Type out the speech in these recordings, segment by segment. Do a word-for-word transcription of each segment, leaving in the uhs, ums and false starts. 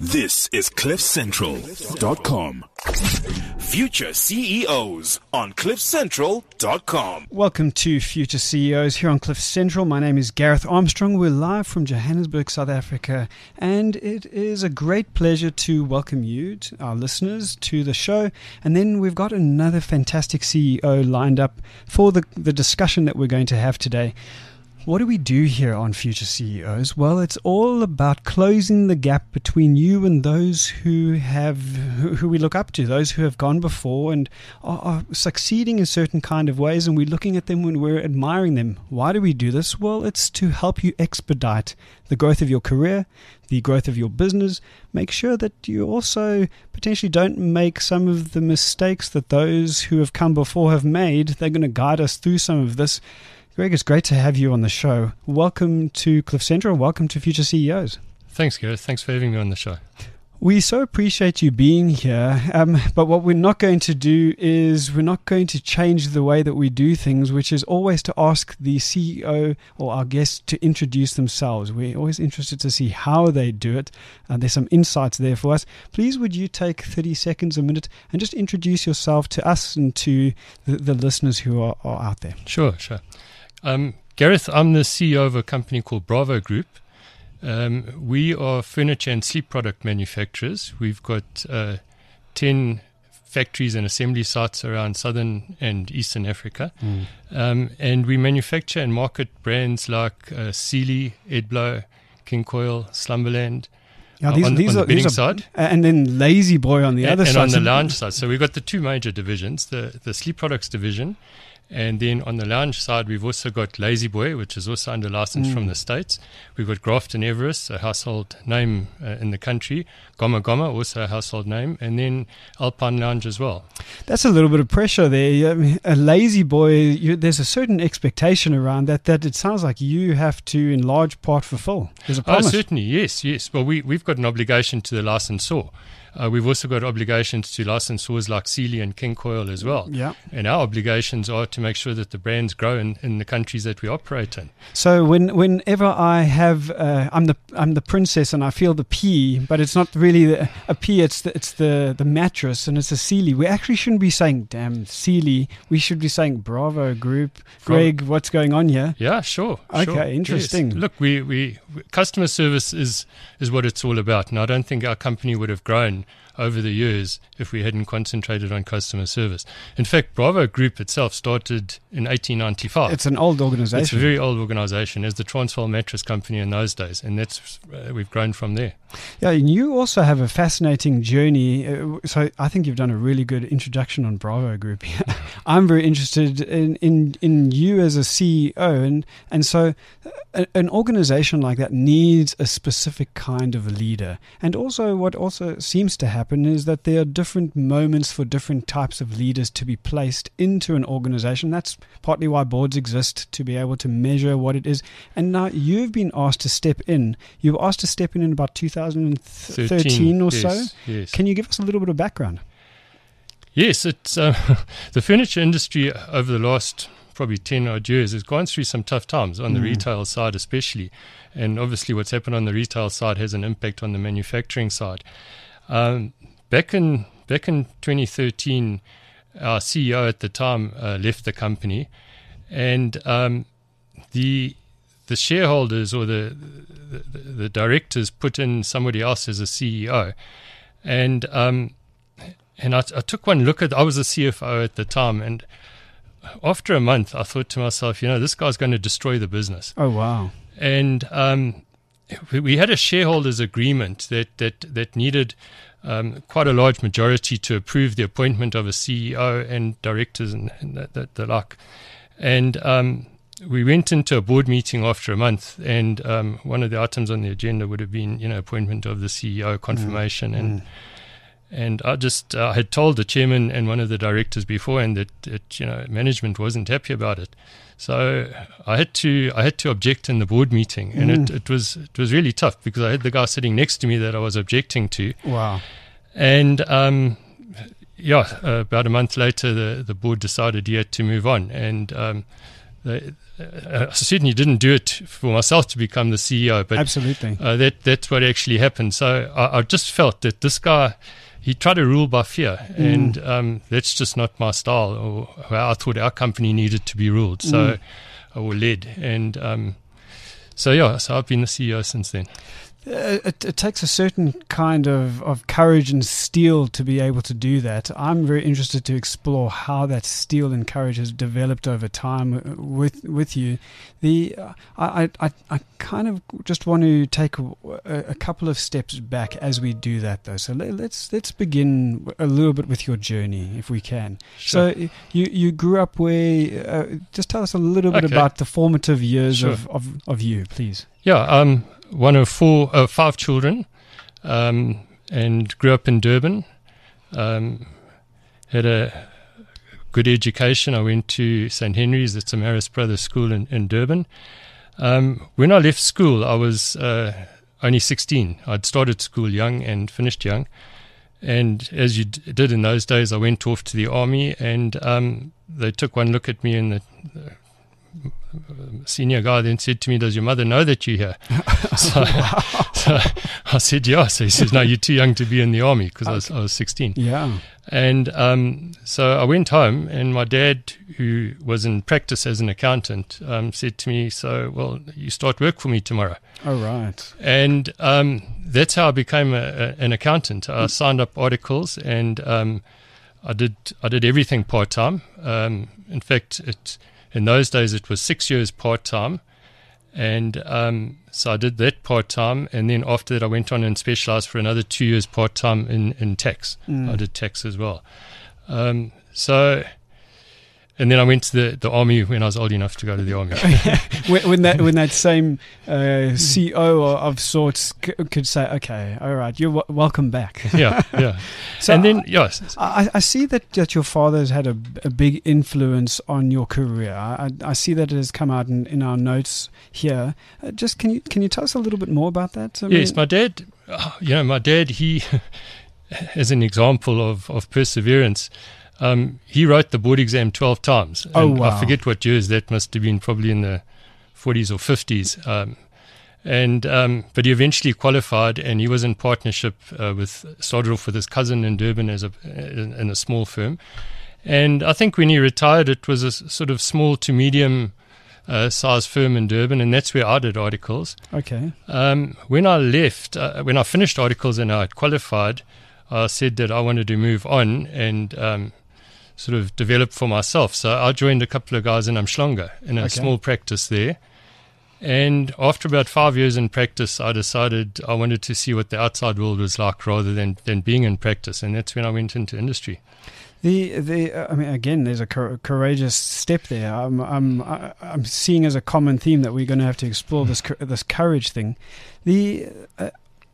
This is cliff central dot com. Future C E Os on cliff central dot com. Welcome to Future C E Os here on Cliff Central. My name is Gareth Armstrong. We're live from Johannesburg, South Africa, and it is a great pleasure to welcome you, to our listeners, to the show. And then we've got another fantastic C E O lined up for the, the discussion that we're going to have today. What do we do here on Future C E Os? Well, it's all about closing the gap between you and those who have, who, who we look up to, those who have gone before and are, are succeeding in certain kind of ways, and we're looking at them when we're admiring them. Why do we do this? Well, it's to help you expedite the growth of your career, the growth of your business. Make sure that you also potentially don't make some of the mistakes that those who have come before have made. They're going to guide us through some of this. Greg, it's great to have you on the show. Welcome to Cliff Central. Welcome to Future C E Os. Thanks, Gareth. Thanks for having me on the show. We so appreciate you being here. Um, but what we're not going to do is we're not going to change the way that we do things, which is always to ask the C E O or our guests to introduce themselves. We're always interested to see how they do it. Uh, there's some insights there for us. Please, would you take thirty seconds, a minute, and just introduce yourself to us and to the, the listeners who are, are out there? Sure, sure. Um, Gareth, I'm the C E O of a company called Bravo Group. Um, we are furniture and sleep product manufacturers. We've got uh, ten factories and assembly sites around southern and eastern Africa. Mm. Um, and we manufacture and market brands like uh, Sealy, Edblow, King Coil, Slumberland. Yeah, these, on, these on are, the bedding these are, side. And then Lazy Boy on the and, other and side. And on the lounge side. So we've got the two major divisions, the, the sleep products division. And then on the lounge side, we've also got Lazy Boy, which is also under license mm. from the States. We've got Grafton Everest, a household name uh, in the country. Goma Goma, also a household name. And then Alpine Lounge as well. That's a little bit of pressure there. I mean, a Lazy Boy, you, there's a certain expectation around that that it sounds like you have to, in large part, fulfill. There's a promise. Oh, certainly, yes, yes. Well, we, we've got an obligation to the licensor. Uh, we've also got obligations to licensors like Sealy and King Coil as well. Yeah. And our obligations are to make sure that the brands grow in, in the countries that we operate in. So when whenever I have, uh, I'm the I'm the princess and I feel the pee, but it's not really the, a pee, it's the, it's the, the mattress and it's a Sealy. We actually shouldn't be saying, damn, Sealy. We should be saying, Bravo Group. Greg, what's going on here? Yeah, sure. Okay, sure. interesting. Yes. Look, we, we customer service is, is what it's all about. And I don't think our company would have grown over the years if we hadn't concentrated on customer service. In fact, Bravo Group itself started in eighteen ninety-five. It's an old organization. It's a very old organization. As the Transvaal Mattress Company in those days, and that's uh, we've grown from there. Yeah, and you also have a fascinating journey. Uh, so I think you've done a really good introduction on Bravo Group. I'm very interested in, in, in you as a C E O, and and so a, an organization like that needs a specific kind of leader. And also, what also seems to happen is that there are different moments for different types of leaders to be placed into an organization. That's partly why boards exist, to be able to measure what it is. And now you've been asked to step in. You were asked to step in in about two thousand thirteen or yes, so. Yes. Can you give us a little bit of background? Yes, it's uh, the furniture industry over the last probably ten odd years has gone through some tough times on the mm. retail side especially. And obviously what's happened on the retail side has an impact on the manufacturing side. Um, back in back in twenty thirteen, our C E O at the time uh, left the company, and um, the the shareholders or the, the the directors put in somebody else as a C E O, and um, and I, I took one look at. I was a C F O at the time, and after a month, I thought to myself, you know, this guy's going to destroy the business. Oh wow! And um, we, we had a shareholders agreement that that that needed. Um, quite a large majority to approve the appointment of a C E O and directors and, and that, that, the like. And um, we went into a board meeting after a month, and um, one of the items on the agenda would have been, you know, appointment of the C E O, confirmation, mm. and mm. and I just uh, had told the chairman and one of the directors beforehand that, that you know management wasn't happy about it. So I had to I had to object in the board meeting, and mm. it, it was it was really tough because I had the guy sitting next to me that I was objecting to. Wow! And um, yeah, uh, about a month later, the the board decided he had to move on, and um, they, uh, I certainly didn't do it for myself to become the C E O, but absolutely, uh, that that's what actually happened. So I, I just felt that this guy, he tried to rule by fear, mm. and um, that's just not my style, or how I thought our company needed to be ruled, so mm. or led. And um, so yeah, so I've been the C E O since then. Uh, it, it takes a certain kind of, of courage and steel to be able to do that. I'm very interested to explore how that steel and courage has developed over time with with you. The uh, I, I I kind of just want to take a, a couple of steps back as we do that, though. So let, let's let's begin a little bit with your journey, if we can. Sure. So you you grew up where? Uh, just tell us a little bit okay. about the formative years Sure. of, of of you, please. Yeah. Um. One of four, uh, five children, um, and grew up in Durban. Um, had a good education. I went to Saint Henry's, the Marist Brothers School in, in Durban. Um, when I left school, I was uh, only sixteen. I'd started school young and finished young. And as you d- did in those days, I went off to the army, and um, they took one look at me, and the, the senior guy then said to me, "Does your mother know that you're here?" so, so I said, "Yeah." So he says, "No, you're too young to be in the army," because okay. I was I was sixteen. Yeah. And um, so I went home, and my dad, who was in practice as an accountant, um, said to me, "So, well, you start work for me tomorrow." Oh, right. And um, that's how I became a, a, an accountant. I signed up articles, and um, I did I did everything part time. Um, in fact, it. In those days, it was six years part-time, and um, so I did that part-time, and then after that I went on and specialised for another two years part-time in, in tax. Mm. I did tax as well. Um, so, and then I went to the, the army when I was old enough to go to the army. when, when that when that same uh, C E O of sorts c- could say, "Okay, all right, you're w- welcome back." yeah, yeah. So and then, yes. I, I see that, that your father has had a, a big influence on your career. I, I see that it has come out in, in our notes here. Uh, just can you can you tell us a little bit more about that? I yes, mean, my dad, oh, you know, my dad, he, as an example of, of perseverance, um, he wrote the board exam twelve times. Oh, and wow. I forget what years that must have been, probably in the forties or fifties. Um, And um, but he eventually qualified, and he was in partnership uh, with started off with his cousin in Durban as a in, in a small firm. And I think when he retired, it was a sort of small to medium uh, size firm in Durban, and that's where I did articles. Okay. Um, when I left, uh, when I finished articles and I had qualified, I said that I wanted to move on and um, sort of develop for myself. So I joined a couple of guys in Umhlanga in a Okay. small practice there. And after about five years in practice, I decided I wanted to see what the outside world was like rather than, than being in practice. And that's when I went into industry. The the uh, I mean, again, there's a cor- courageous step there. I'm I'm I- I'm seeing as a common theme that we're going to have to explore this cor- this courage thing. The uh,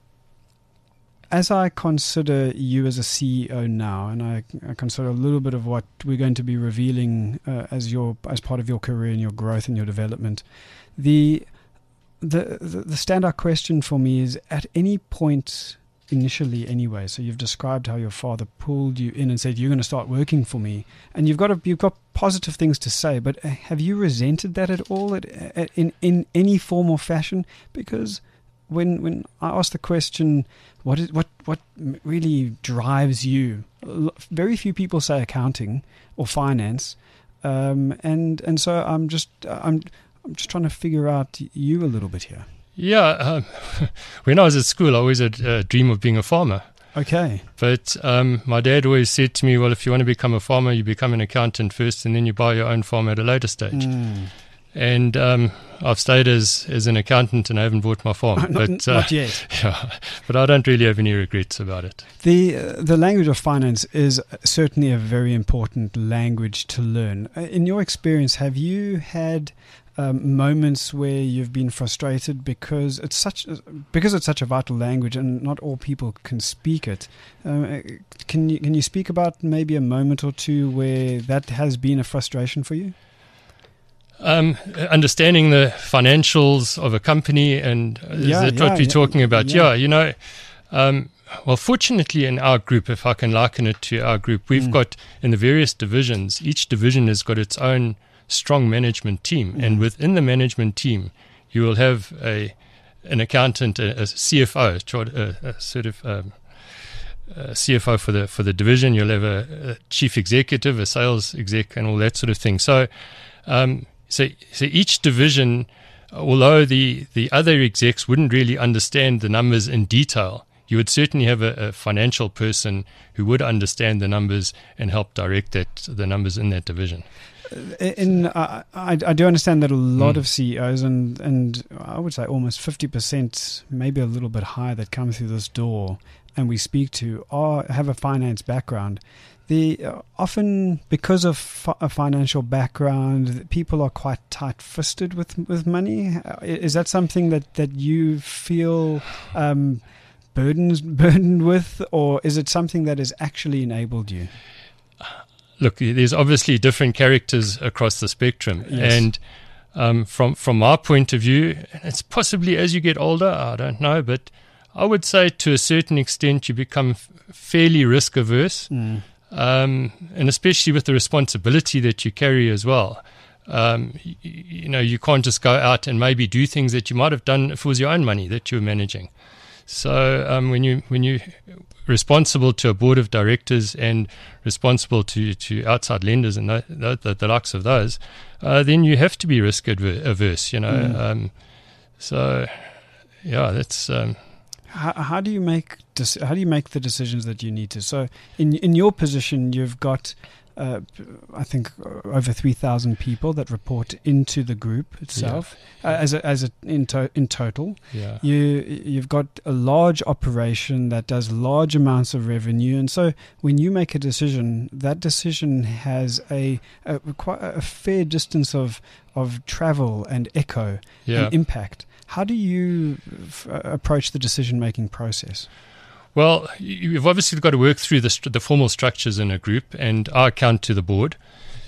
as I consider you as a C E O now, and I, I consider a little bit of what we're going to be revealing uh, as your as part of your career and your growth and your development, the the the, the standout question for me is, at any point initially anyway, so you've described how your father pulled you in and said, "You're going to start working for me," and you've got a, you've got positive things to say, but have you resented that at all, at, at, in in any form or fashion? Because when when I ask the question, what is what what really drives you, very few people say accounting or finance, um, and and so I'm just I'm I'm just trying to figure out you a little bit here. Yeah, um, when I was at school, I always had a dream of being a farmer. Okay. But um, my dad always said to me, well, if you want to become a farmer, you become an accountant first, and then you buy your own farm at a later stage. Mm. And um, I've stayed as, as an accountant, and I haven't bought my farm. not, but, uh, not yet. Yeah, but I don't really have any regrets about it. The uh, the language of finance is certainly a very important language to learn. In your experience, have you had Um, moments where you've been frustrated because it's such because it's such a vital language and not all people can speak it? Um, can you can you speak about maybe a moment or two where that has been a frustration for you? Um, understanding the financials of a company, and is yeah, that yeah, what we're yeah, talking about? Yeah, yeah you know. Um, well, fortunately, in our group, if I can liken it to our group, we've mm. got in the various divisions. Each division has got its own strong management team. Mm. And within the management team, you will have a an accountant, a, a C F O, a, a sort of um, a C F O for the for the division. You'll have a, a chief executive, a sales exec, and all that sort of thing. So, um, so, so each division, although the, the other execs wouldn't really understand the numbers in detail, you would certainly have a, a financial person who would understand the numbers and help direct that the numbers in that division. In, uh, I, I do understand that a lot Mm. of C E Os and, and I would say almost fifty percent, maybe a little bit higher, that come through this door and we speak to are have a finance background. The uh, often because of fi- a financial background, people are quite tight-fisted with with money. Uh, Is that something that, that you feel um, burdens burdened with, or is it something that has actually enabled you? Look, there's obviously different characters across the spectrum, Yes. and um, from from our point of view, it's possibly as you get older, I don't know, but I would say to a certain extent you become f- fairly risk averse, Mm. um, and especially with the responsibility that you carry as well. Um, you, you know, you can't just go out and maybe do things that you might have done if it was your own money that you were managing. So um, when you when you responsible to a board of directors and responsible to, to outside lenders and the, the, the likes of those, uh, then you have to be risk adver- averse, you know. Mm. Um, so, yeah, that's... Um, How, how do you make dec- how do you make the decisions that you need to? So in in your position, you've got uh, I think over three thousand people that report into the group itself Yeah. Uh, as a, as a, in to, in total. yeah. You you've got a large operation that does large amounts of revenue, and so when you make a decision, that decision has a a, quite a fair distance of of travel and echo Yeah. and impact. How do you f- uh, approach the decision-making process? Well, you- you've obviously got to work through the, st- the formal structures in a group, and I account to the board.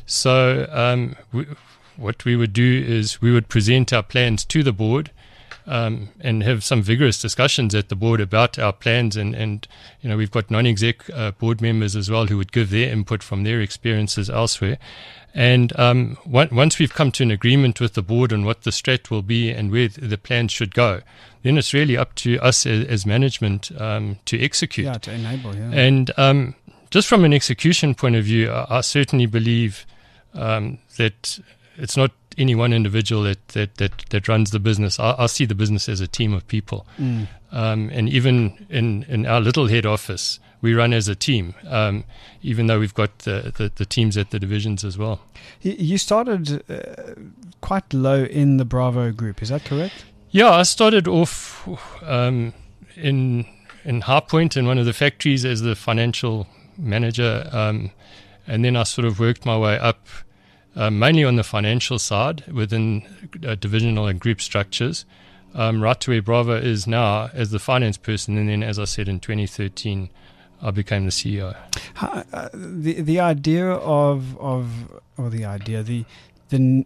So um, we, what we would do is we would present our plans to the board um, and have some vigorous discussions at the board about our plans. And, and you know, we've got non-exec uh, board members as well who would give their input from their experiences elsewhere. And um, one, once we've come to an agreement with the board on what the strat will be and where th- the plans should go, then it's really up to us as, as management um, to execute. Yeah, to enable, yeah. And um, just from an execution point of view, I, I certainly believe um, that it's not any one individual that, that, that, that runs the business. I, I see the business as a team of people. Mm. Um, and even in, in our little head office, we run as a team, um, even though we've got the, the, the teams at the divisions as well. Y- You started uh, quite low in the Bravo group, is that correct? Yeah, I started off um, in in High Point in one of the factories as the financial manager, um, and then I sort of worked my way up, uh, mainly on the financial side within uh, divisional and group structures, um, right to where Bravo is now as the finance person, and then, as I said, in twenty thirteen, I became the C E O. How, uh, the the idea of of or the idea the the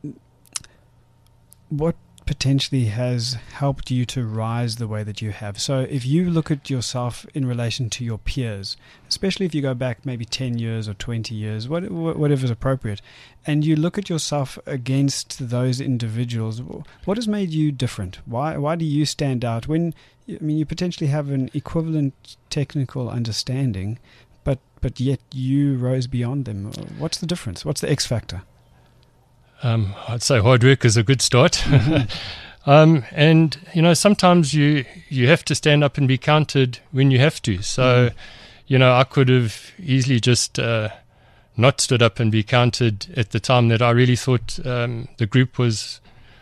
what potentially has helped you to rise the way that you have. So if you look at yourself in relation to your peers, especially if you go back maybe ten years or twenty years, what, whatever is appropriate, and you look at yourself against those individuals, what has made you different? Why why do you stand out when, I mean, you potentially have an equivalent technical understanding, but but yet you rose beyond them? What's the difference? What's the X factor? Um, I'd say hard work is a good start. Mm-hmm. um, and, you know, sometimes you, you have to stand up and be counted when you have to. So, mm-hmm. you know, I could have easily just uh, not stood up and be counted at the time that I really thought um, the group was,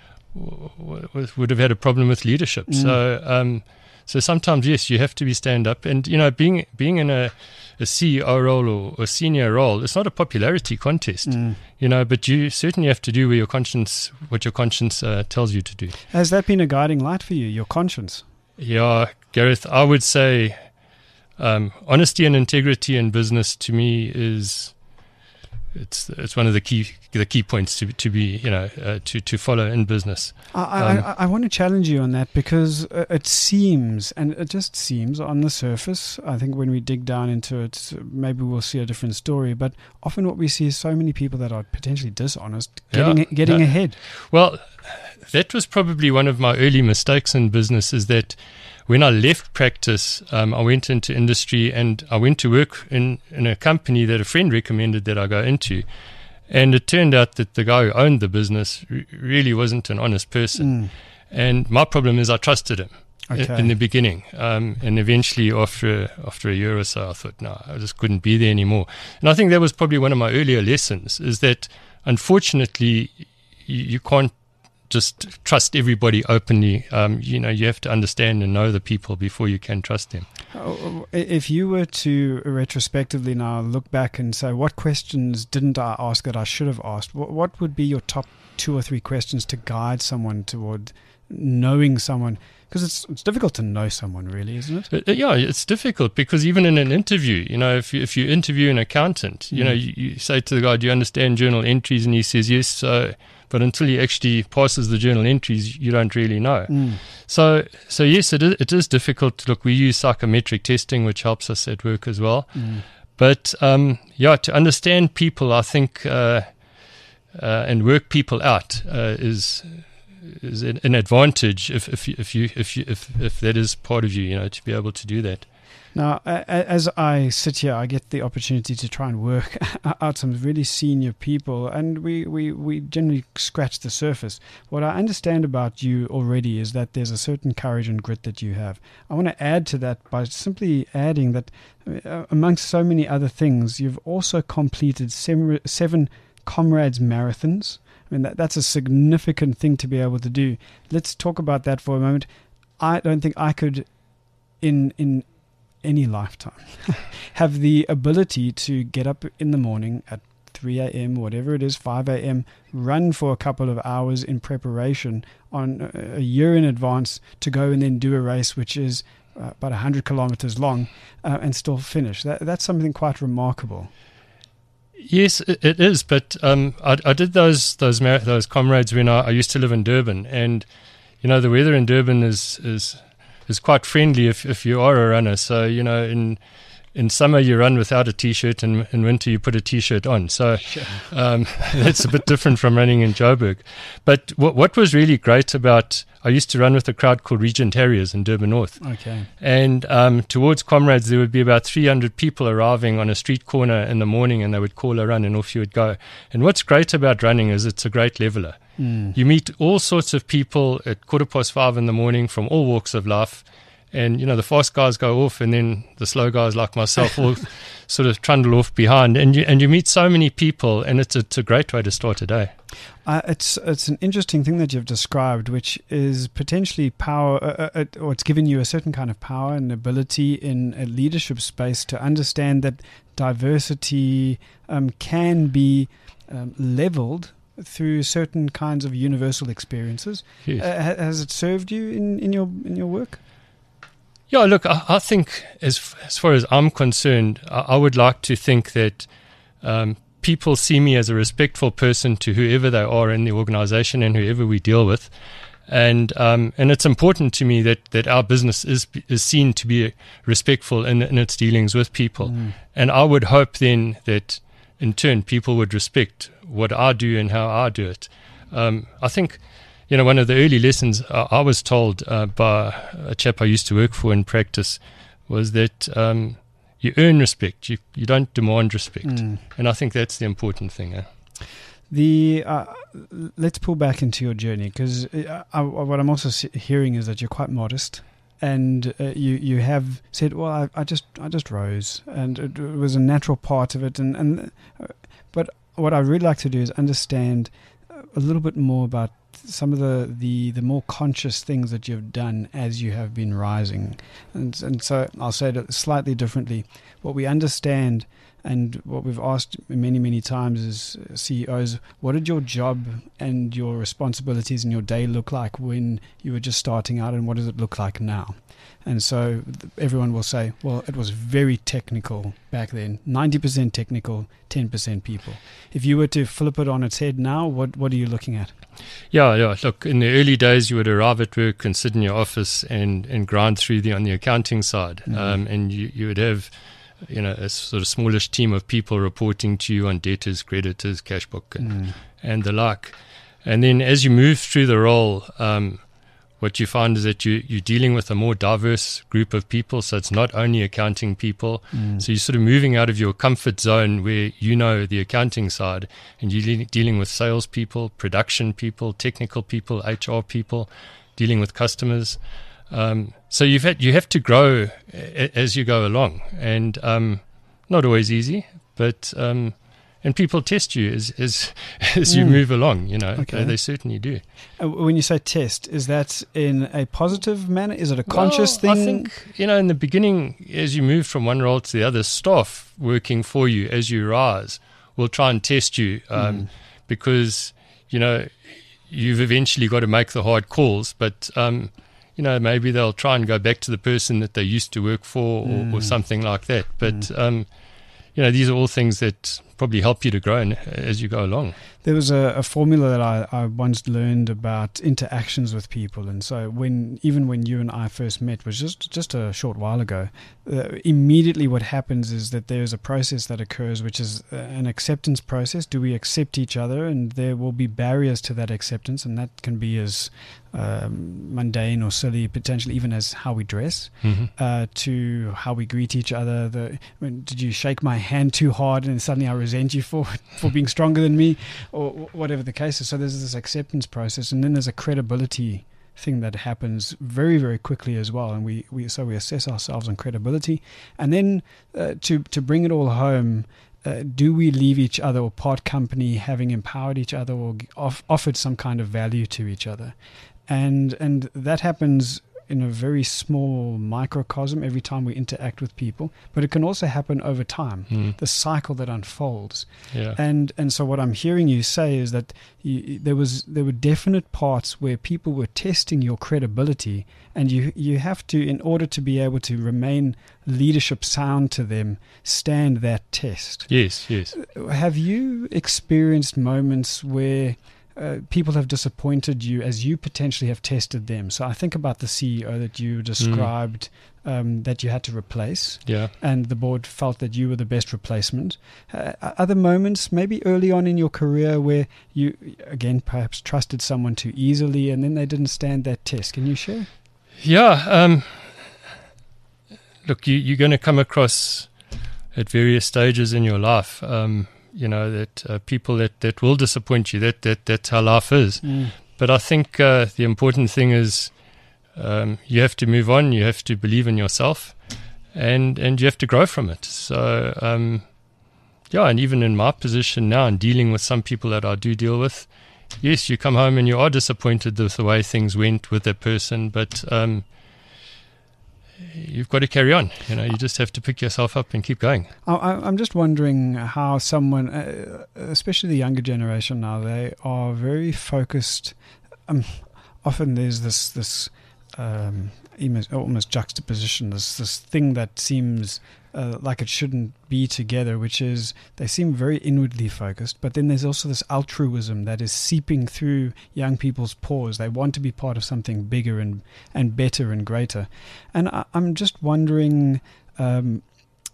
was would have had a problem with leadership. Mm. So, um, so sometimes, yes, you have to be stand up. And, you know, being being in a, a C E O role or a senior role, it's not a popularity contest, mm. you know, but you certainly have to do where your conscience, what your conscience uh, tells you to do. Has that been a guiding light for you, your conscience? Yeah, Gareth, I would say um, honesty and integrity in business to me is it's it's one of the key the key points to to be you know uh, to to follow in business. I, um, I, I want to challenge you on that, because it seems, and it just seems on the surface, I think when we dig down into it, maybe we'll see a different story. But often what we see is so many people that are potentially dishonest, getting Yeah, getting no. ahead. Well, that was probably one of my early mistakes in business, is that when I left practice, um, I went into industry and I went to work in, in a company that a friend recommended that I go into. And it turned out that the guy who owned the business re- really wasn't an honest person. Mm. And my problem is I trusted him i- Okay. in the beginning. Um, and eventually after, after a year or so, I thought, no, I just couldn't be there anymore. And I think that was probably one of my earlier lessons, is that unfortunately you, you can't just trust everybody openly. Um, you know, you have to understand and know the people before you can trust them. Oh, if you were to retrospectively now look back and say, what questions didn't I ask that I should have asked? What, what would be your top two or three questions to guide someone toward knowing someone? Because it's it's difficult to know someone, really, isn't it? Uh, yeah, it's difficult, because even in an interview, you know, if you, if you interview an accountant, you Mm. know, you, you say to the guy, do you understand journal entries? And he says, yes. So, but until he actually passes the journal entries, you don't really know. Mm. So, so yes, it is, it is difficult. Look, we use psychometric testing, which helps us at work as well. Mm. But um, yeah, to understand people, I think, uh, uh, and work people out uh, is is an, an advantage if if you, if you if you if if that is part of you, you know, to be able to do that. Now, a- a- as I sit here, I get the opportunity to try and work out some really senior people, and we, we, we generally scratch the surface. What I understand about you already is that there's a certain courage and grit that you have. I want to add to that by simply adding that uh, amongst so many other things, you've also completed seven, seven Comrades marathons. I mean, that, that's a significant thing to be able to do. Let's talk about that for a moment. I don't think I could, in in any lifetime, have the ability to get up in the morning at three a.m., whatever it is, five a.m., run for a couple of hours in preparation on a year in advance to go and then do a race which is uh, about one hundred kilometers long uh, and still finish. That, that's something quite remarkable. Yes, it, it is. But um, I, I did those those mar- those comrades when I, I used to live in Durban, and you know the weather in Durban is is is quite friendly if if you are a runner. So you know in in summer you run without a t-shirt, and in winter you put a t-shirt on. So um, that's a bit different from running in Joburg. But what what was really great about, I used to run with a crowd called Regent Harriers in Durban North. Okay. And um, towards Comrades, there would be about three hundred people arriving on a street corner in the morning, and they would call a run, and off you would go. And what's great about running is it's a great leveler. Mm. You meet all sorts of people at quarter past five in the morning from all walks of life. And, you know, the fast guys go off, and then the slow guys like myself all sort of trundle off behind. And you and you meet so many people, and it's a, it's a great way to start a day. Uh, it's it's an interesting thing that you've described, which is potentially power, uh, uh, or it's given you a certain kind of power and ability in a leadership space to understand that diversity um, can be um, leveled through certain kinds of universal experiences. Yes. Uh, ha- has it served you in, in your in your work? Yeah, look, I, I think as as far as I'm concerned, I, I would like to think that um, people see me as a respectful person to whoever they are in the organization and whoever we deal with. And um, and it's important to me that, that our business is is seen to be respectful in, in its dealings with people. Mm. And I would hope then that in turn people would respect what I do and how I do it. Um, I think, you know, one of the early lessons I, I was told uh, by a chap I used to work for in practice was that um, you earn respect, you you don't demand respect. Mm. And I think that's the important thing. Eh? The uh, let's pull back into your journey, because uh, I, what I'm also se- hearing is that you're quite modest, and uh, you you have said, well, I, I just I just rose, and it was a natural part of it, and and uh, but what I really like to do is understand a little bit more about some of the, the, the more conscious things that you've done as you have been rising, and and so I'll say it slightly differently. What we understand And what we've asked many, many times is uh, C E Os, what did your job and your responsibilities in your day look like when you were just starting out, and what does it look like now? And so th- everyone will say, well, it was very technical back then, ninety percent technical, ten percent people. If you were to flip it on its head now, what, what are you looking at? Yeah, yeah. Look, in the early days, you would arrive at work and sit in your office and, and grind through the on the accounting side. Mm-hmm. Um, and you, you would have, you know, a sort of smallish team of people reporting to you on debtors, creditors, cash book, and, mm. and the like. And then as you move through the role, um, what you find is that you, you're dealing with a more diverse group of people. So it's not only accounting people. Mm. So you're sort of moving out of your comfort zone where you know the accounting side, and you're de- dealing with salespeople, production people, technical people, H R people, dealing with customers. Um, so you've had, you have to grow a, as you go along, and um, not always easy, but um, and people test you as as, as you mm. move along. You know, okay. they, they certainly do. Uh, when you say test, is that in a positive manner? Is it a conscious well, thing? I think, you know, in the beginning, as you move from one role to the other, staff working for you as you rise will try and test you um, mm. because, you know, you've eventually got to make the hard calls, but um, you know, maybe they'll try and go back to the person that they used to work for, or, mm. or something like that. But mm. um, you know, these are all things that probably help you to grow in, as you go along. There was a, a formula that I, I once learned about interactions with people, and so when even when you and I first met, was just just a short while ago, uh, immediately what happens is that there's a process that occurs, which is an acceptance process. Do we accept each other? And there will be barriers to that acceptance, and that can be as um, mundane or silly, potentially even as how we dress, mm-hmm. uh, to how we greet each other. The, I mean, did you shake my hand too hard and suddenly I resent you for for being stronger than me? Or whatever the case is. So there's this acceptance process, and then there's a credibility thing that happens very, very quickly as well. And we, we so we assess ourselves on credibility, and then uh, to to bring it all home, uh, do we leave each other or part company having empowered each other or off, offered some kind of value to each other, and and that happens in a very small microcosm every time we interact with people, but it can also happen over time, mm. the cycle that unfolds. Yeah. And and so what I'm hearing you say is that you, there was there were definite parts where people were testing your credibility, and you you have to, in order to be able to remain leadership sound to them, stand that test. Yes, yes. Have you experienced moments where Uh, people have disappointed you as you potentially have tested them? So I think about the C E O that you described, mm. um, that you had to replace, yeah. and the board felt that you were the best replacement. Uh, other moments, maybe early on in your career, where you, again, perhaps trusted someone too easily and then they didn't stand that test. Can you share? Yeah. Um, look, you, you're going to come across at various stages in your life um, you know, that uh, people that, that will disappoint you. That, that that's how life is. Mm. But I think uh, the important thing is um, you have to move on. You have to believe in yourself, and and you have to grow from it. So um, yeah, and even in my position now, and dealing with some people that I do deal with, yes, you come home and you are disappointed with the way things went with that person, but um, you've got to carry on. You know, you just have to pick yourself up and keep going. I, I'm just wondering how someone, uh, especially the younger generation now, they are very focused. Um, often there's this this um, almost juxtaposition, this this thing that seems uh, like it shouldn't be together, which is they seem very inwardly focused, but then there's also this altruism that is seeping through young people's pores. They want to be part of something bigger and, and better and greater. And I, I'm just wondering um,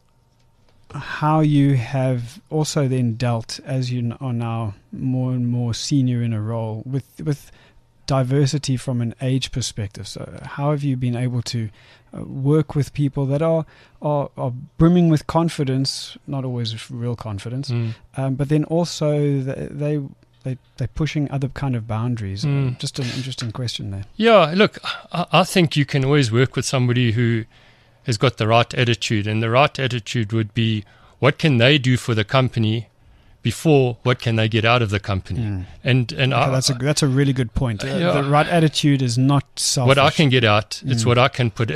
how you have also then dealt, as you are now more and more senior in a role, with with diversity from an age perspective. So how have you been able to uh, work with people that are, are are brimming with confidence, not always real confidence, mm. um, but then also they, they they they're pushing other kind of boundaries? Mm. Just an interesting question there. Yeah, look, I, I think you can always work with somebody who has got the right attitude, and the right attitude would be, what can they do for the company before what can they get out of the company? Mm. And and okay, I, that's a that's a really good point. Uh, yeah, the right attitude is not selfish. What I can get out, it's mm. what I can put in,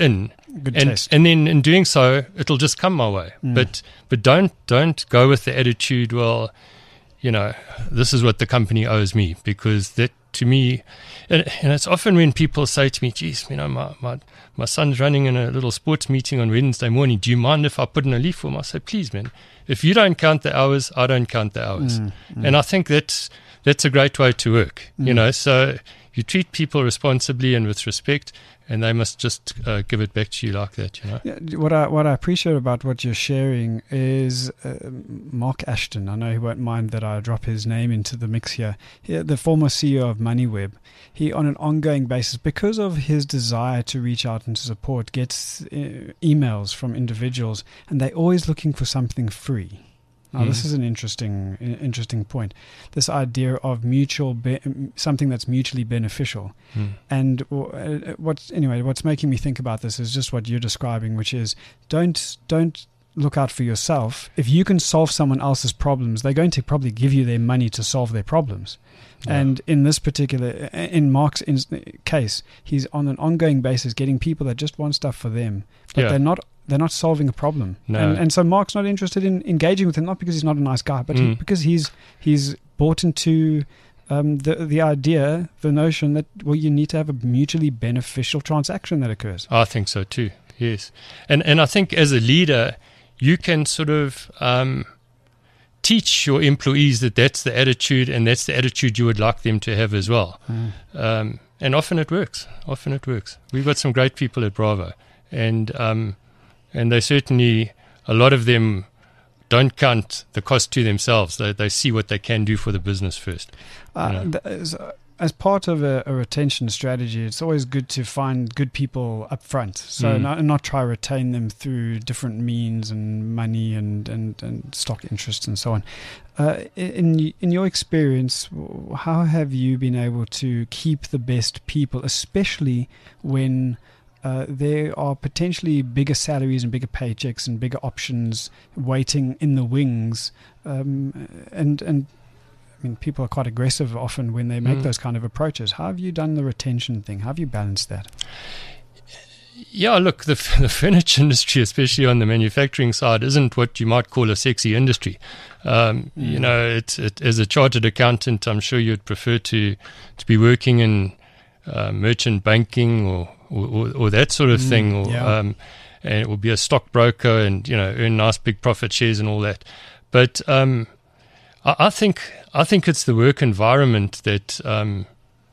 Good and test. and then in doing so, it'll just come my way. Mm. But but don't don't go with the attitude, well, you know, this is what the company owes me, because that to me, and, and it's often when people say to me, geez, you know, my, my my son's running in a little sports meeting on Wednesday morning. Do you mind if I put in a leave for him? I say, please, man. If you don't count the hours, I don't count the hours. Mm, mm. And I think that's that's a great way to work. Mm. You know, so you treat people responsibly and with respect, and they must just uh, give it back to you like that, you know. Yeah, what I what I appreciate about what you're sharing is uh, Mark Ashton. I know he won't mind that I drop his name into the mix here. He, the former C E O of MoneyWeb. He, on an ongoing basis, because of his desire to reach out and to support, gets uh, emails from individuals, and they're always looking for something free. Now, mm. this is an interesting, interesting point. This idea of mutual, be- something that's mutually beneficial, mm. and uh, what's anyway, what's making me think about this is just what you're describing, which is don't don't look out for yourself. If you can solve someone else's problems, they're going to probably give you their money to solve their problems. Yeah. And in this particular, in Mark's case, he's on an ongoing basis getting people that just want stuff for them, but yeah. they're not. They're not solving a problem. No. And, and so Mark's not interested in engaging with him, not because he's not a nice guy, but mm. he, because he's he's bought into um, the the idea, the notion that, well, you need to have a mutually beneficial transaction that occurs. I think so too, yes. And and I think as a leader, you can sort of um, teach your employees that that's the attitude, and that's the attitude you would like them to have as well. Mm. Um, and often it works. Often it works. We've got some great people at Bravo. And... Um, And they certainly, a lot of them don't count the cost to themselves. They they see what they can do for the business first. Uh, you know? as, as part of a, a retention strategy, it's always good to find good people up front. So Mm. not, not try to retain them through different means and money and, and, and stock interests and so on. Uh, in in your experience, how have you been able to keep the best people, especially when Uh, there are potentially bigger salaries and bigger paychecks and bigger options waiting in the wings, um, and and I mean, people are quite aggressive often when they make mm. those kind of approaches. How have you done the retention thing? How have you balanced that? Yeah, look, the, the furniture industry, especially on the manufacturing side, isn't what you might call a sexy industry. Um, mm. You know, it's it, as a chartered accountant, I'm sure you'd prefer to to be working in uh, merchant banking or Or, or that sort of mm, thing, or yeah. um, and it will be a stockbroker and, you know, earn nice big profit shares and all that. But um, I, I think I think it's the work environment that, um,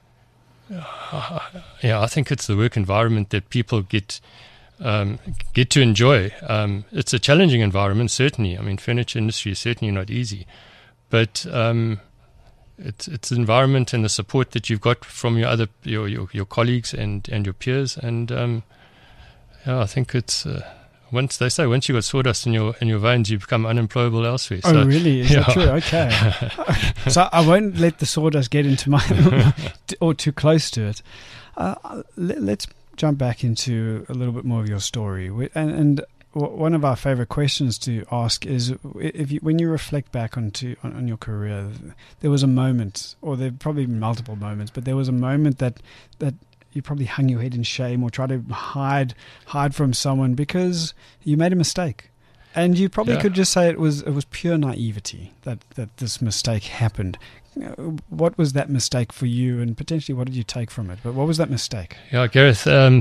uh, yeah, I think it's the work environment that people get um, get to enjoy. Um, it's a challenging environment, certainly. I mean, furniture industry is certainly not easy, but um, It's it's the environment and the support that you've got from your other your your, your colleagues and, and your peers, and um, yeah, I think it's uh, once they say once you got sawdust in your in your veins, you become unemployable elsewhere. Oh, so, really? Is yeah. that true? Okay. So I won't let the sawdust get into my or too close to it. Uh, let, let's jump back into a little bit more of your story, and and. One of our favorite questions to ask is, if you, when you reflect back onto on, on your career, there was a moment, or there probably multiple moments, but there was a moment that that you probably hung your head in shame or tried to hide hide from someone because you made a mistake, and you probably yeah. could just say it was it was pure naivety that that this mistake happened. What was that mistake for you, and potentially what did you take from it? But what was that mistake? Yeah, Gareth. Um,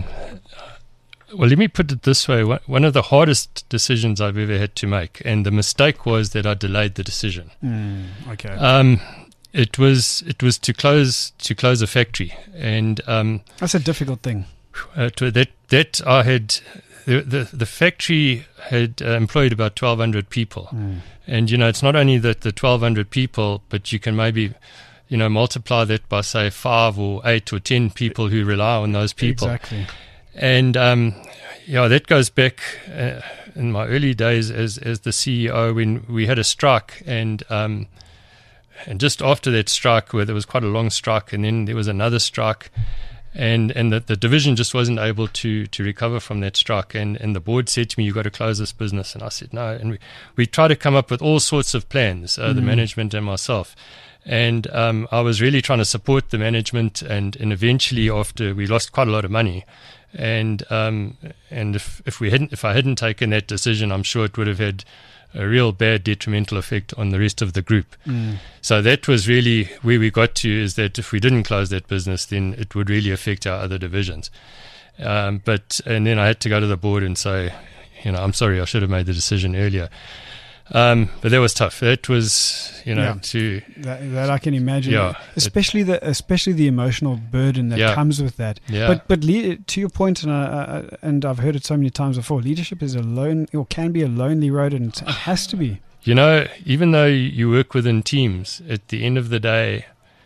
Well, let me put it this way. One of the hardest decisions I've ever had to make, and the mistake was that I delayed the decision. Mm, okay. Um, it was it was to close to close a factory, and um, that's a difficult thing. Uh, to that that I had the the, the factory had uh, employed about twelve hundred people, mm. and you know it's not only that the twelve hundred people, but you can maybe you know multiply that by say five or eight or ten people who rely on those people. Exactly. And um, yeah, that goes back uh, in my early days as as the C E O when we had a strike, and um, and just after that strike, where there was quite a long strike, and then there was another strike, and and the, the division just wasn't able to to recover from that strike, and and the board said to me, "You've got to close this business," and I said no, and we we tried to come up with all sorts of plans, uh, mm. the management and myself. And um, I was really trying to support the management, and, and eventually after we lost quite a lot of money, And um, and if if we hadn't if I hadn't taken that decision, I'm sure it would have had a real bad detrimental effect on the rest of the group. Mm. So that was really where we got to, is that if we didn't close that business, then it would really affect our other divisions. Um, but and then I had to go to the board and say, you know, I'm sorry, I should have made the decision earlier. Um, but that was tough. That was, you know, Yeah. to That, that I can imagine, Yeah, especially the especially the emotional burden that Yeah. comes with that. Yeah. But but le- to your point, and uh, and I've heard it so many times before. Leadership is a lone or can be a lonely road, and it has to be. You know, even though you work within teams, at the end of the day,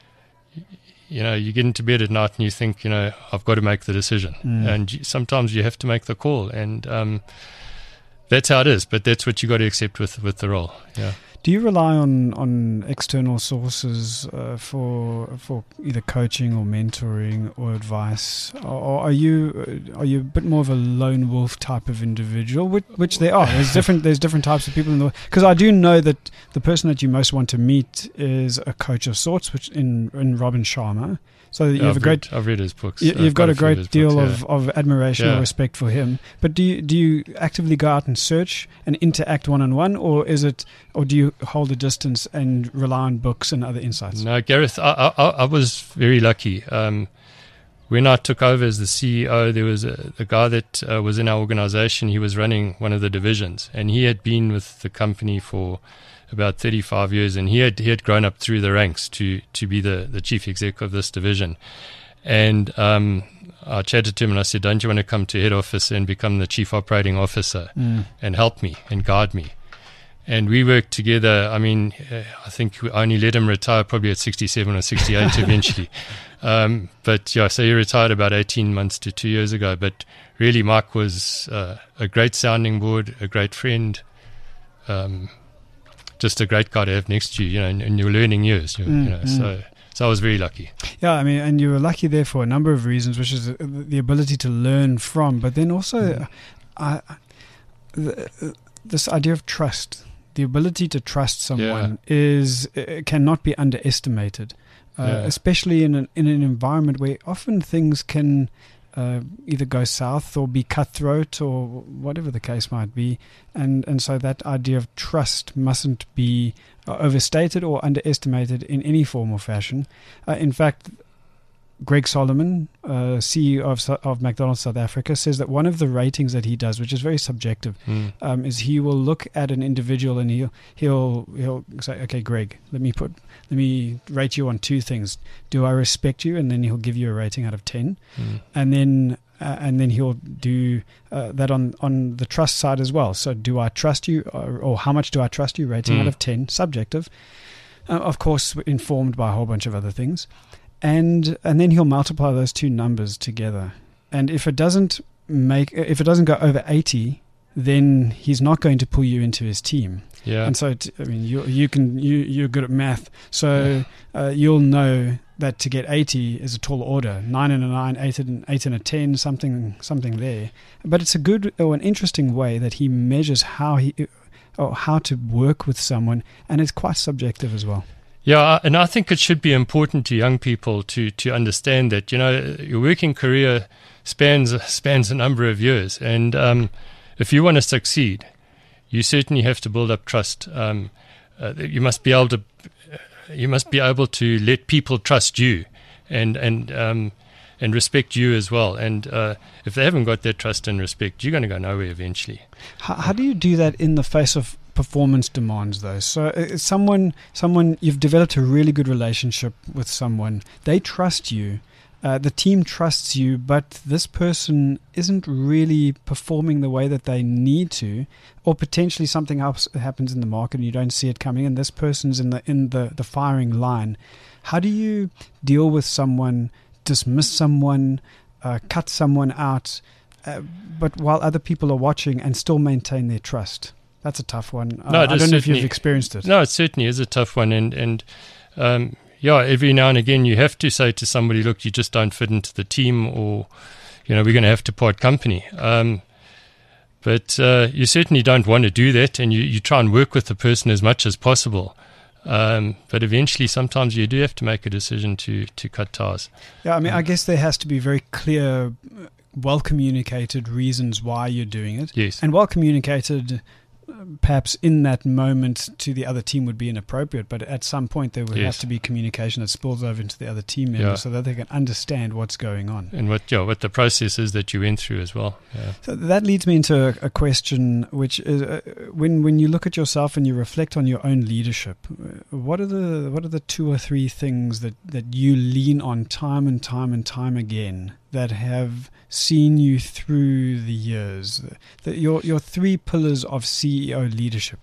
you know, you get into bed at night and you think, you know, I've got to make the decision. Mm. And you, sometimes you have to make the call. And um, that's how it is. But that's what you got to accept with, with the role. Yeah. Do you rely on, on external sources uh, for for either coaching or mentoring or advice, or, or are you are you a bit more of a lone wolf type of individual? Which, which they are. There's different there's different types of people in the, because I do know that the person that you most want to meet is a coach of sorts, which in in Robin Sharma. So you Yeah, have I've a great. read, I've read his books. You, I've you've got a few of great his deal books, of, of admiration Yeah. or respect for him. But do you do you actively go out and search and interact one on one, or is it, or do you hold a distance and rely on books and other insights? No, Gareth, I, I, I was very lucky. Um, when I took over as the C E O, there was a, a guy that uh, was in our organization. He was running one of the divisions, and he had been with the company for about thirty-five years, and he had he had grown up through the ranks to to be the, the chief exec of this division. And um, I chatted to him and I said, don't you want to come to head office and become the chief operating officer Mm. and help me and guide me? And we worked together. I mean, uh, I think we only let him retire probably at sixty-seven or sixty-eight eventually. Um, but yeah, so he retired about eighteen months to two years ago. But really, Mike was uh, a great sounding board, a great friend, um, just a great guy to have next to you, you know, in, in your learning years. You, Mm, you know, mm. so so I was very lucky. Yeah, I mean, and you were lucky there for a number of reasons, which is the- the ability to learn from, but then also Mm. I, the, this idea of trust, the ability to trust someone is uh, cannot be underestimated, uh, Yeah. especially in an, in an environment where often things can uh, either go south or be cutthroat or whatever the case might be, and and so that idea of trust mustn't be uh, overstated or underestimated in any form or fashion. Uh, in fact, Greg Solomon, uh, C E O of, of McDonald's South Africa, says that one of the ratings that he does, which is very subjective, Mm. um, is he will look at an individual and he'll he'll he'll say, okay, Greg, let me put let me rate you on two things. Do I respect you? And then he'll give you a rating out of ten, Mm. and then uh, and then he'll do uh, that on on the trust side as well. So, do I trust you, or, or how much do I trust you? Rating Mm. out of ten, subjective, uh, of course, informed by a whole bunch of other things. And and then he'll multiply those two numbers together. And if it doesn't make, if it doesn't go over eighty, then he's not going to pull you into his team. Yeah. And so, t- I mean, you you can you you're good at math, so uh, you'll know that to get eighty is a tall order. Nine and a nine, eight and eight and a ten, something something there. But it's a good or an interesting way that he measures how he or how to work with someone, and it's quite subjective as well. Yeah, and I think it should be important to young people to to understand that, you know, your working career spans spans a number of years, and um, if you want to succeed, you certainly have to build up trust. Um, uh, you must be able to you must be able to let people trust you, and and um, and respect you as well. And uh, if they haven't got that trust and respect, you're going to go nowhere eventually. How, how do you do that in the face of performance demands, though? So uh, someone, someone you've developed a really good relationship with someone. They trust you. Uh, the team trusts you, but this person isn't really performing the way that they need to, or potentially something else happens in the market and you don't see it coming, and this person's in the in the, the firing line. How do you deal with someone, dismiss someone, uh, cut someone out, uh, but while other people are watching, and still maintain their trust? That's a tough one. No, uh, it I is don't know if certainly- you've experienced it. No, it certainly is a tough one, and and um, yeah, every now and again you have to say to somebody, look, you just don't fit into the team, or you know, we're going to have to part company. Um, but uh, you certainly don't want to do that, and you, you try and work with the person as much as possible. Um, but eventually, sometimes you do have to make a decision to to cut ties. Yeah, I mean, I guess there has to be very clear well communicated reasons why you're doing it. Yes. And well communicated, perhaps in that moment to the other team would be inappropriate, but at some point there would Yes. have to be communication that spills over into the other team members Yeah. so that they can understand what's going on. And what yeah, what the process is that you went through as well. Yeah. So that leads me into a, a question, which is uh, when when you look at yourself and you reflect on your own leadership, uh, what are the what are the two or three things that, that you lean on time and time and time again that have seen you through the years? The, your your three pillars of C E O leadership.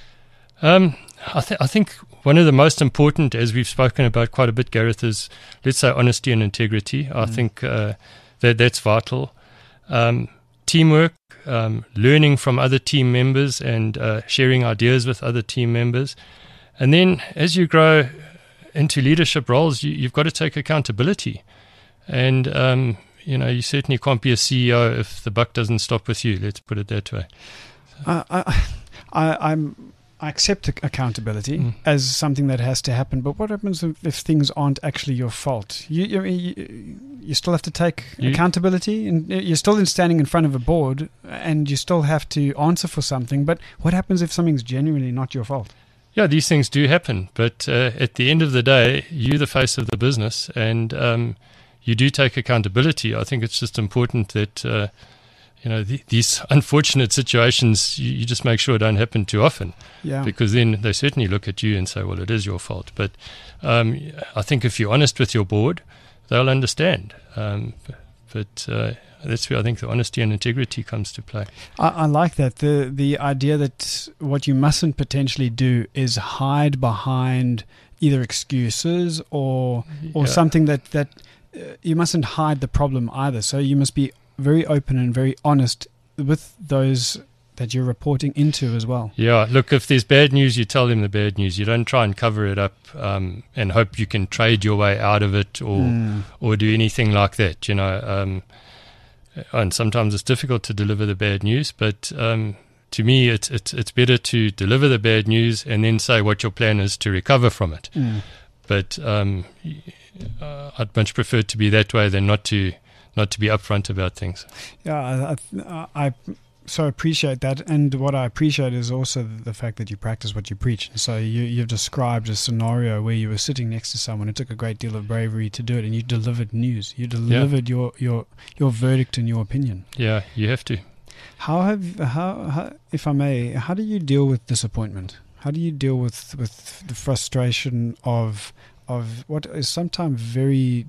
Um, I, th- I think one of the most important, as we've spoken about quite a bit, Gareth, is, let's say, honesty and integrity. I Mm. think uh, that that's vital. Um, teamwork, um, learning from other team members and uh, sharing ideas with other team members. And then as you grow into leadership roles, you, you've got to take accountability. And, um, you know, you certainly can't be a C E O if the buck doesn't stop with you. Let's put it that way. I, I, I, I'm, I accept ac- accountability Mm. as something that has to happen, but what happens if, if things aren't actually your fault? You, you, you, you still have to take You- accountability, and you're still in standing in front of a board, and you still have to answer for something. But what happens if something's genuinely not your fault? Yeah, these things do happen, but uh, at the end of the day, you're the face of the business, and um, you do take accountability. I think it's just important that uh, you know th- these unfortunate situations you, you just make sure don't happen too often, Yeah. because then they certainly look at you and say, "Well, it is your fault." But um, I think if you're honest with your board, they'll understand. Um, but uh, that's where I think the honesty and integrity comes to play. I, I like that. The the idea that what you mustn't potentially do is hide behind either excuses or or Yeah. something that, that uh, you mustn't hide the problem either. So you must be very open and very honest with those that you're reporting into as well. Yeah, look, if there's bad news, you tell them the bad news. You don't try and cover it up um, and hope you can trade your way out of it or Mm. or do anything like that, you know. Um, and sometimes it's difficult to deliver the bad news, but um, to me, it's, it's it's better to deliver the bad news and then say what your plan is to recover from it. Mm. But um, uh, I'd much prefer to be that way than not to not to be upfront about things. Yeah, I, I, I so appreciate that, and what I appreciate is also the fact that you practice what you preach. So you, you've described a scenario where you were sitting next to someone. It took a great deal of bravery to do it, and you delivered news. You delivered your, your your verdict and your opinion. Yeah, you have to. How have how, how if I may, how do you deal with disappointment? How do you deal with with the frustration of of what is sometimes very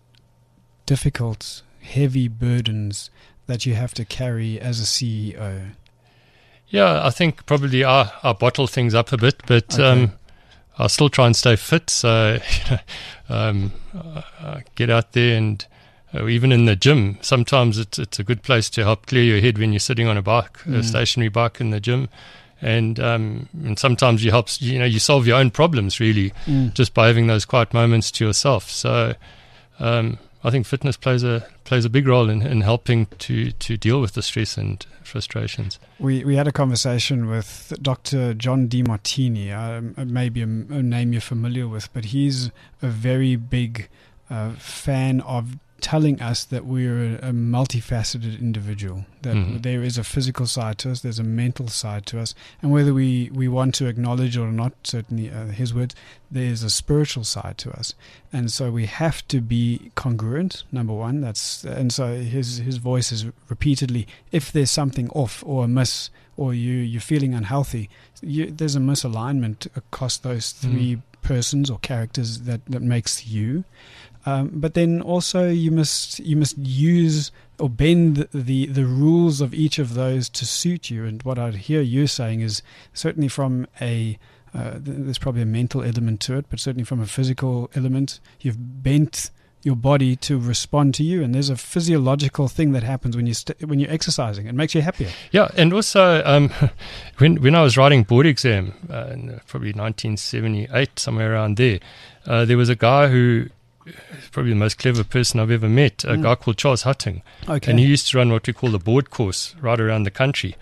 difficult, heavy burdens that you have to carry as a C E O? Yeah, I think probably I, I bottle things up a bit, but Okay. um, I still try and stay fit. So you know, um, I, I get out there, and uh, even in the gym, sometimes it's it's a good place to help clear your head when you're sitting on a bike, Mm. a stationary bike in the gym. And um, and sometimes you help, you know, you solve your own problems really Mm. just by having those quiet moments to yourself. So um, I think fitness plays a plays a big role in, in helping to, to deal with the stress and frustrations. We we had a conversation with Doctor John DeMartini. Um, maybe a, a name you're familiar with, but he's a very big uh, fan of telling us that we're a, a multifaceted individual, that Mhm. there is a physical side to us, there's a mental side to us, and whether we, we want to acknowledge it or not, certainly uh, his words, there's a spiritual side to us. And so we have to be congruent, number one. That's and so his his voice is repeatedly, if there's something off or a miss, or you, you're feeling unhealthy, you, there's a misalignment across those three Mm. persons or characters that, that makes you. Um, but then also you must you must use or bend the the rules of each of those to suit you. And what I'd hear you saying is certainly from a uh, there's probably a mental element to it, but certainly from a physical element, you've bent your body to respond to you, and there's a physiological thing that happens when you st- when you're exercising. It makes you happier. Yeah, and also um, when when I was writing board exam uh, in probably nineteen seventy-eight, somewhere around there, uh, there was a guy who probably the most clever person I've ever met, a Mm. guy called Charles Hutting. Okay. And he used to run what we call the board course right around the country.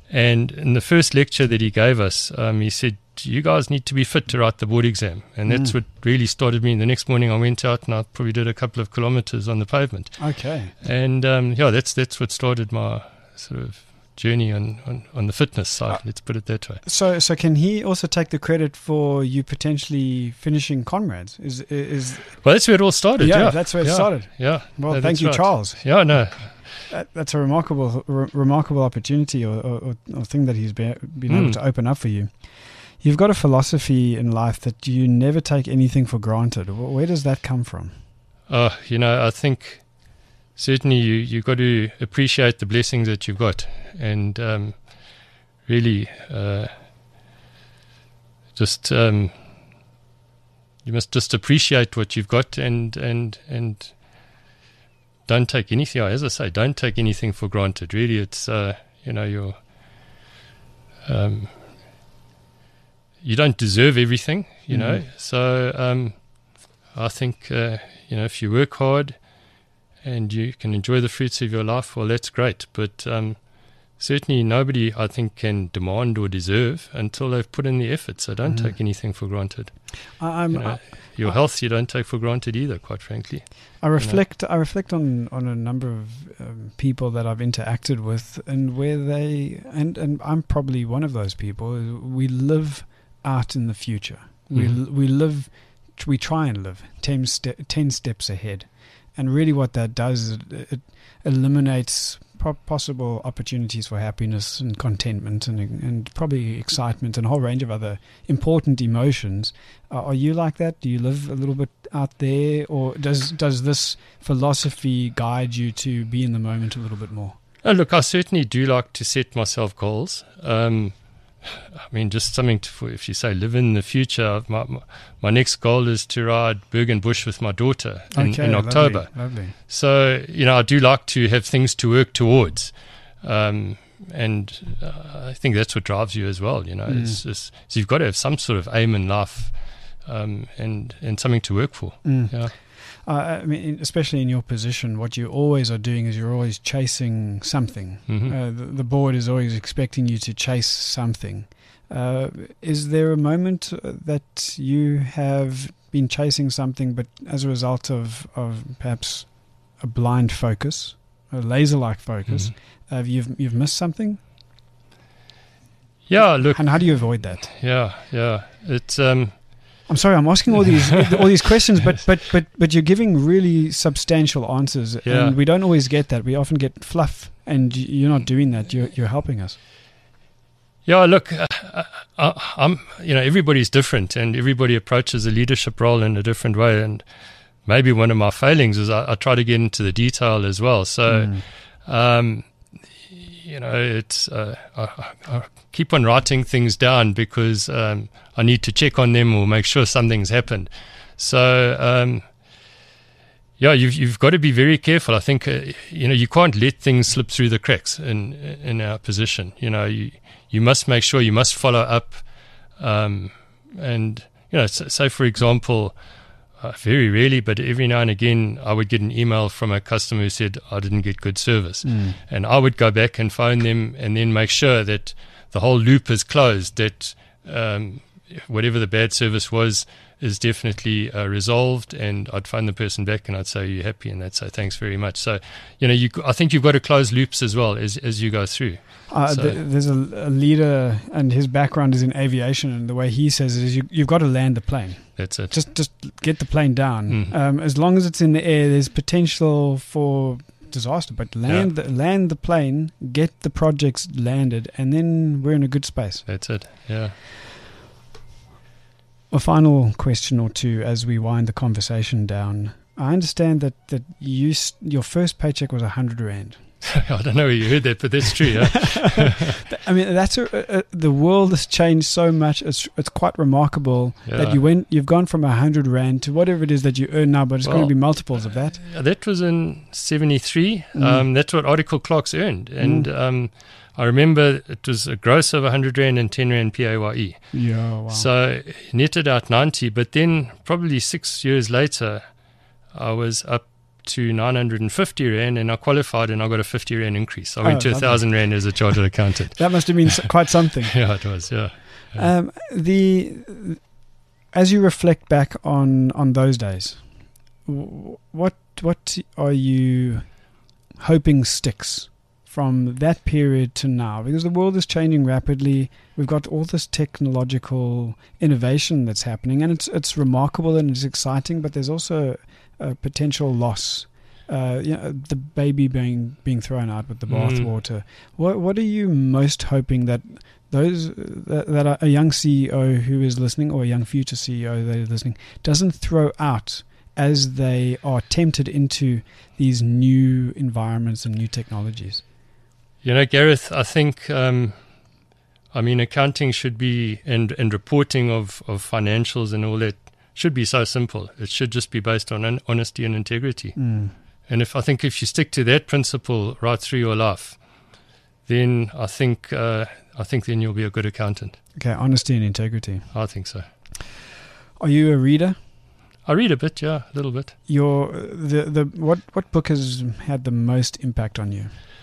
And in the first lecture that he gave us, um, he said, you guys need to be fit to write the board exam. And that's mm. what really started me. The next morning I went out and I probably did a couple of kilometers on the pavement. Okay. And um, yeah, that's that's what started my sort of journey on, on, on the fitness side, uh, let's put it that way. So so can he also take the credit for you potentially finishing Comrades? Is is Well, that's where it all started, yeah. Yeah, that's where it yeah. started. Yeah. Well, no, thank you, right. Charles. Yeah, no. That, that's a remarkable re- remarkable opportunity or, or, or thing that he's be, been mm. able to open up for you. You've got a philosophy in life that you never take anything for granted. Where does that come from? Uh, you know, I think certainly you, you've got to appreciate the blessings that you've got and um, really uh, just um, you must just appreciate what you've got and and and don't take anything, as I say, don't take anything for granted. Really, it's, uh, you know, you're... Um, you don't deserve everything, you mm-hmm. know. So um, I think, uh, you know, if you work hard and you can enjoy the fruits of your life, well, that's great. But um, certainly nobody, I think, can demand or deserve until they've put in the effort. So don't mm-hmm. take anything for granted. I'm, you know, I, your I, health you don't take for granted either, quite frankly. I reflect. You know? I reflect on, on a number of um, people that I've interacted with, and where they and and I'm probably one of those people. We live out in the future. Mm-hmm. We we live. We try and live ten, ste- ten steps ahead, and really what that does is it, it eliminates po- possible opportunities for happiness and contentment and and probably excitement and a whole range of other important emotions. Uh, are you like that? Do you live a little bit out there, or does does this philosophy guide you to be in the moment a little bit more? Oh, look, I certainly do like to set myself goals. Um, I mean, just something to, for, if you say live in the future, my, my, my next goal is to ride Bergen Bush with my daughter in, okay, in October. Lovely, lovely. So, you know, I do like to have things to work towards. Um, and uh, I think that's what drives you as well, you know. Mm. It's just, so you've got to have some sort of aim in life um, and, and something to work for. Mm. Yeah. Uh, I mean, especially in your position, what you always are doing is you're always chasing something. Mm-hmm. Uh, the, the board is always expecting you to chase something. Uh, is there a moment that you have been chasing something, but as a result of, of perhaps a blind focus, a laser-like focus, mm-hmm. uh, you've you've missed something? Yeah, look. And how do you avoid that? Yeah, yeah. It's... Um, I'm sorry, I'm asking all these all these questions, but, but, but, but you're giving really substantial answers, yeah. and we don't always get that. We often get fluff, and you're not doing that. You're you're helping us. Yeah, look, uh, I, I'm you know everybody's different, and everybody approaches a leadership role in a different way. And maybe one of my failings is I, I try to get into the detail as well. So, mm. um, you know, it's uh, I, I keep on writing things down because um, I need to check on them or make sure something's happened. So, um, yeah, you've you've got to be very careful. I think uh, you know you can't let things slip through the cracks in in our position. You know, you you must make sure you must follow up, um, and you know, say for example. Uh, very rarely, but every now and again, I would get an email from a customer who said, I didn't get good service. Mm. And I would go back and phone them and then make sure that the whole loop is closed, that um, whatever the bad service was is definitely uh, resolved. And I'd phone the person back and I'd say, are you happy? And they'd say, thanks very much. So, you know, you, I think you've got to close loops as well as, as you go through. Uh, so. th- there's a, a leader, and his background is in aviation, and the way he says it is you, you've got to land the plane. That's it. Just just get the plane down. Mm. Um, as long as it's in the air, there's potential for disaster, but land, yeah. the, land the plane, get the projects landed, and then we're in a good space. That's it, yeah. A final question or two as we wind the conversation down. I understand that, that you your first paycheck was one hundred rand. I don't know where you heard that, but that's true. Yeah? I mean, that's a, a, the world has changed so much. It's it's quite remarkable yeah. that you went, you've gone from a hundred rand to whatever it is that you earn now, but it's well, going to be multiples of that. Uh, that was in seventy-three. Mm. Um, that's what article clocks earned, and mm. um, I remember it was a gross of one hundred rand and ten rand P A Y E. Yeah, wow. So netted out ninety, but then probably six years later, I was up to nine hundred fifty rand, and I qualified and I got a fifty rand increase. I went Oh, to a lovely. thousand rand as a chartered accountant. That must have been s- quite something. Yeah, it was. Yeah. yeah. Um, the as you reflect back on, on those days, w- what what are you hoping sticks from that period to now? Because the world is changing rapidly. We've got all this technological innovation that's happening, and it's it's remarkable and it's exciting. But there's also a potential loss. Uh, you know, the baby being being thrown out with the Mm. bathwater. What what are you most hoping that those that, that are a young C E O who is listening, or a young future C E O that is listening, doesn't throw out as they are tempted into these new environments and new technologies? You know, Gareth, I think, um, I mean, accounting should be, and, and reporting of, of financials and all that should be so simple. It should just be based on un- honesty and integrity. Mm. And if I think if you stick to that principle right through your life, then I think uh, I think then you'll be a good accountant. Okay, honesty and integrity. I think so. Are you a reader? I read a bit, yeah, a little bit. Your the the what what book has had the most impact on you?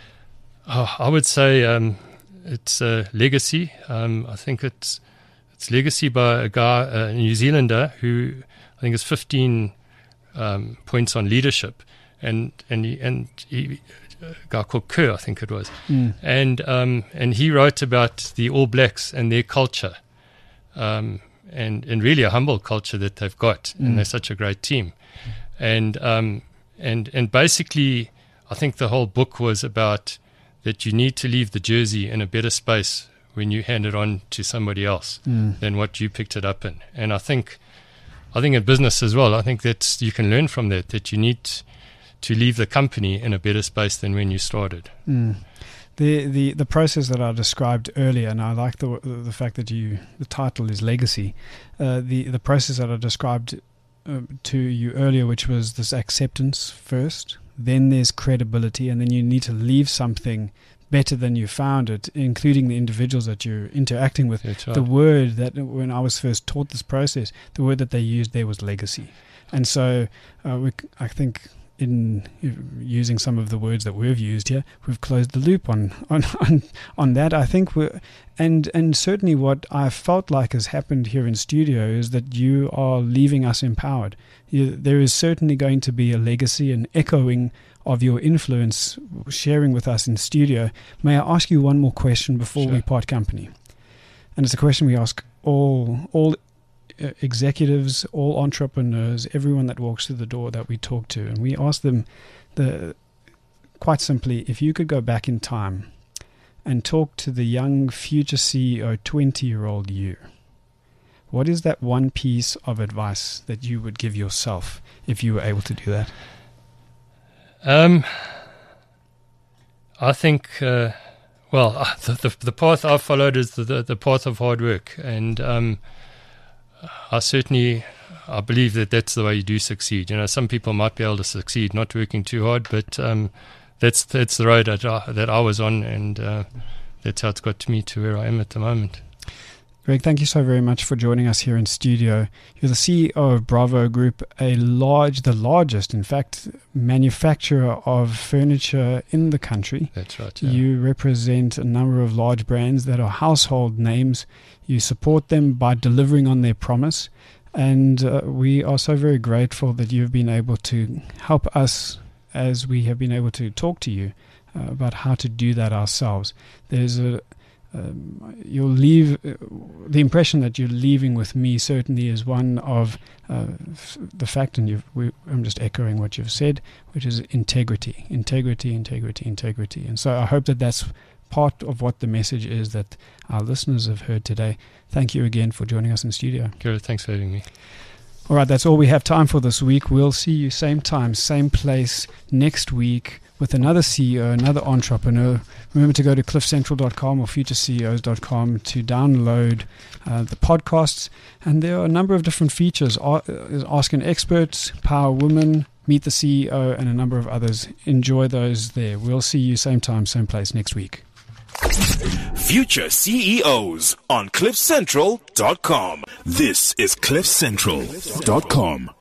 Oh, I would say um, it's uh, Legacy. Um, I think it's it's Legacy by a guy, a New Zealander, who I think is fifteen um, points on leadership, and and he, and he, a guy called Kerr, I think it was, Mm. and um, and he wrote about the All Blacks and their culture, um, and and really a humble culture that they've got, Mm. and they're such a great team, and um, and and basically, I think the whole book was about that you need to leave the jersey in a better space when you hand it on to somebody else Mm. than what you picked it up in. And I think, I think in business as well, I think that you can learn from that, that you need to leave the company in a better space than when you started. Mm. The, the the process that I described earlier, and I like the the fact that you the title is Legacy. Uh, the the process that I described uh, to you earlier, which was this acceptance first, then there's credibility, and then you need to leave something better than you found it, including the individuals that you're interacting with. That's right. The word that when I was first taught this process, the word that they used there was legacy, and so uh, we, I think. In using some of the words that we've used here, we've closed the loop on on on, on that. I think we're, and and certainly what I felt like has happened here in studio is that you are leaving us empowered. You, there is certainly going to be a legacy and echoing of your influence sharing with us in studio. May I ask you one more question before Sure. we part company? And it's a question we ask all all. Uh, executives, all entrepreneurs, everyone that walks through the door that we talk to, and we ask them the quite simply, if you could go back in time and talk to the young future C E O, twenty year old you, what is that one piece of advice that you would give yourself if you were able to do that? Um, I think, uh, well, the, the the path I've followed is the, the, the path of hard work, and um, I certainly, I believe that that's the way you do succeed. You know, some people might be able to succeed not working too hard, but um, that's that's the road that I, that I was on, and uh, that's how it's got to me to where I am at the moment. Greg, thank you so very much for joining us here in studio. You're the C E O of Bravo Group, a large, the largest, in fact, manufacturer of furniture in the country. That's right. Yeah. You represent a number of large brands that are household names. You support them by delivering on their promise. And uh, we are so very grateful that you've been able to help us as we have been able to talk to you uh, about how to do that ourselves. There's a Um, you'll leave uh, the impression that you're leaving with me certainly is one of uh, f- the fact, and you've, we, I'm just echoing what you've said, which is integrity, integrity, integrity, integrity. And so I hope that that's part of what the message is that our listeners have heard today. Thank you again for joining us in studio. Gareth, thanks for having me. All right, that's all we have time for this week. We'll see you same time, same place next week with another C E O, another entrepreneur. Remember to go to cliff central dot com or future C E Os dot com to download uh, the podcasts. And there are a number of different features. Ask an Expert, Power Woman, Meet the C E O, and a number of others. Enjoy those there. We'll see you same time, same place next week. Future C E Os on cliff central dot com. This is cliff central dot com.